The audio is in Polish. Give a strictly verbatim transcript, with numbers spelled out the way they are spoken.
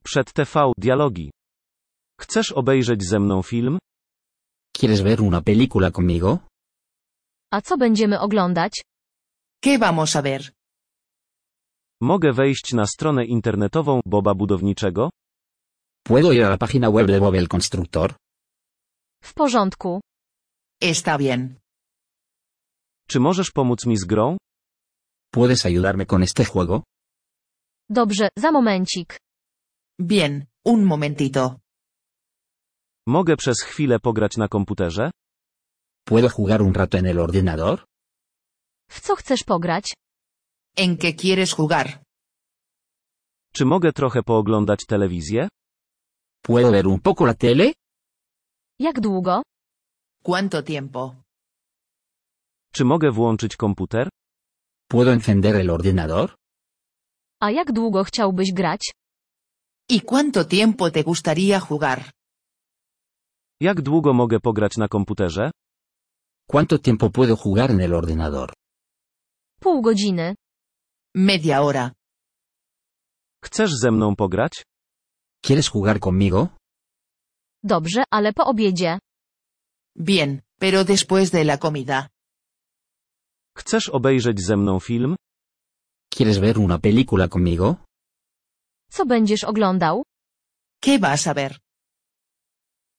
Przed T V, dialogi. Chcesz obejrzeć ze mną film? ¿Quieres ver una película conmigo? A co będziemy oglądać? ¿Qué vamos a ver? Mogę wejść na stronę internetową Boba Budowniczego? ¿Puedo ir a la página web de Bob el Constructor? W porządku. Está bien. Czy możesz pomóc mi z grą? ¿Puedes ayudarme con este juego? Dobrze, za momencik. Bien, un momentito. Mogę przez chwilę pograć na komputerze? ¿Puedo jugar un rato en el ordenador? W co chcesz pograć? ¿En qué quieres jugar? Czy mogę trochę pooglądać telewizję? ¿Puedo ver un poco la tele? Jak długo? ¿Cuánto tiempo? Czy mogę włączyć komputer? ¿Puedo encender el ordenador? A jak długo chciałbyś grać? ¿Y cuánto tiempo te gustaría jugar? Jak długo mogę pograć na komputerze? ¿Cuánto tiempo puedo jugar en el ordenador? Pół godziny. Media hora. Chcesz ze mną pograć? ¿Quieres jugar conmigo? Dobrze, ale po obiedzie. Bien, pero después de la comida. Chcesz obejrzeć ze mną film? ¿Quieres ver una película conmigo? Co będziesz oglądał? ¿Qué vas a ver?